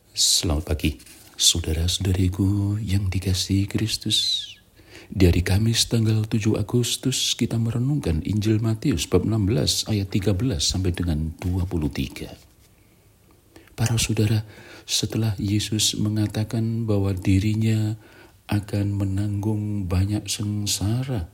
Selamat pagi, saudara-saudariku yang dikasihi Kristus. Di hari Kamis tanggal 7 Agustus kita merenungkan Injil Matius bab 16 ayat 13 sampai dengan 23. Para saudara, setelah Yesus mengatakan bahwa dirinya akan menanggung banyak sengsara,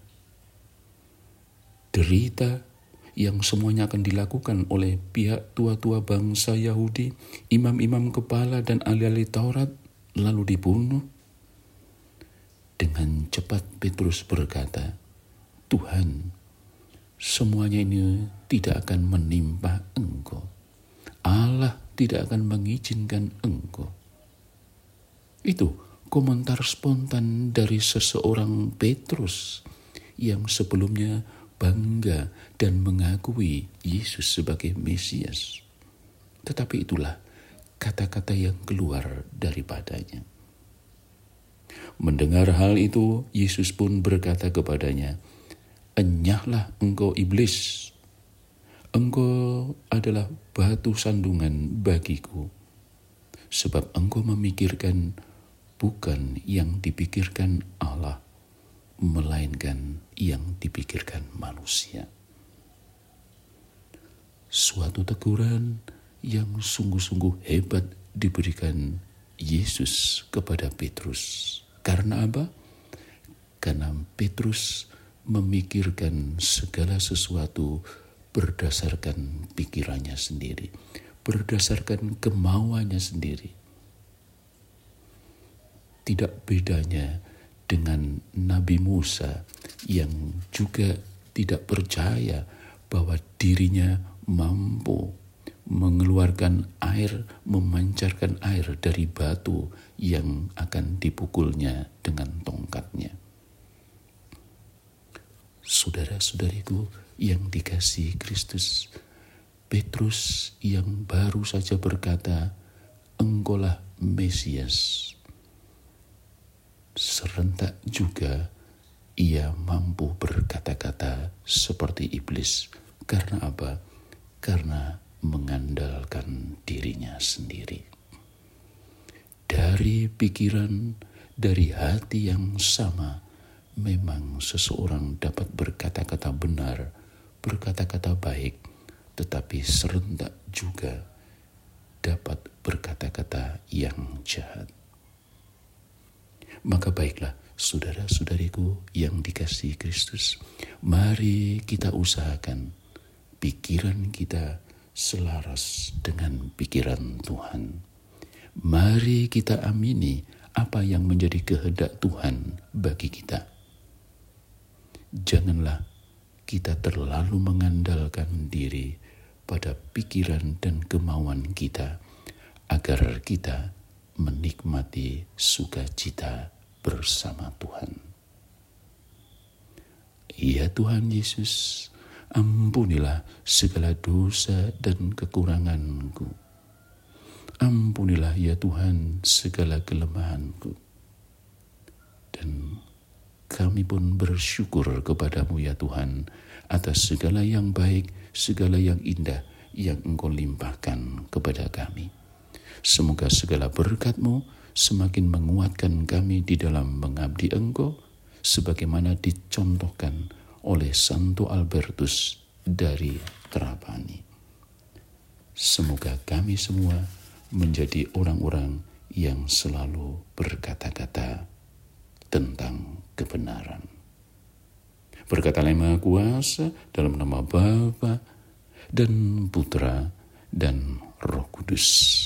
derita, yang semuanya akan dilakukan oleh pihak tua-tua bangsa Yahudi, imam-imam kepala dan ahli-ahli Taurat, lalu dibunuh. Dengan cepat Petrus berkata, "Tuhan, semuanya ini tidak akan menimpa Engkau. Allah tidak akan mengizinkan Engkau." Itu komentar spontan dari seseorang Petrus yang sebelumnya bangga dan mengakui Yesus sebagai Mesias. Tetapi itulah kata-kata yang keluar daripadanya. Mendengar hal itu, Yesus pun berkata kepadanya, "Enyahlah engkau iblis, engkau adalah batu sandungan bagiku, sebab engkau memikirkan bukan yang dipikirkan Allah, melainkan yang dipikirkan manusia." Suatu teguran yang sungguh-sungguh hebat diberikan Yesus kepada Petrus. Karena apa? Karena Petrus memikirkan segala sesuatu berdasarkan pikirannya sendiri, berdasarkan kemauannya sendiri. Tidak bedanya dengan Nabi Musa yang juga tidak percaya bahwa dirinya mampu mengeluarkan air, memancarkan air dari batu yang akan dipukulnya dengan tongkatnya. Saudara-saudariku yang dikasihi Kristus, Petrus yang baru saja berkata, "Engkaulah Mesias," serentak juga ia mampu berkata-kata seperti iblis. Karena apa? Karena mengandalkan dirinya sendiri. Dari pikiran, dari hati yang sama, memang seseorang dapat berkata-kata benar, berkata-kata baik, tetapi serentak juga dapat berkata-kata yang jahat. Maka baiklah, saudara-saudariku yang dikasihi Kristus, mari kita usahakan pikiran kita selaras dengan pikiran Tuhan. Mari kita amini apa yang menjadi kehendak Tuhan bagi kita. Janganlah kita terlalu mengandalkan diri pada pikiran dan kemauan kita, agar kita menikmati sukacita bersama Tuhan. Ya Tuhan Yesus, ampunilah segala dosa dan kekuranganku. Ampunilah ya Tuhan segala kelemahanku. Dan kami pun bersyukur kepadamu ya Tuhan atas segala yang baik, segala yang indah yang Engkau limpahkan kepada kami. Semoga segala berkat-Mu semakin menguatkan kami di dalam mengabdi Engkau, sebagaimana dicontohkan oleh Santo Albertus dari Trapani. Semoga kami semua menjadi orang-orang yang selalu berkata-kata tentang kebenaran. Berkatalah yang Maha Kuasa, dalam nama Bapa dan Putra dan Roh Kudus.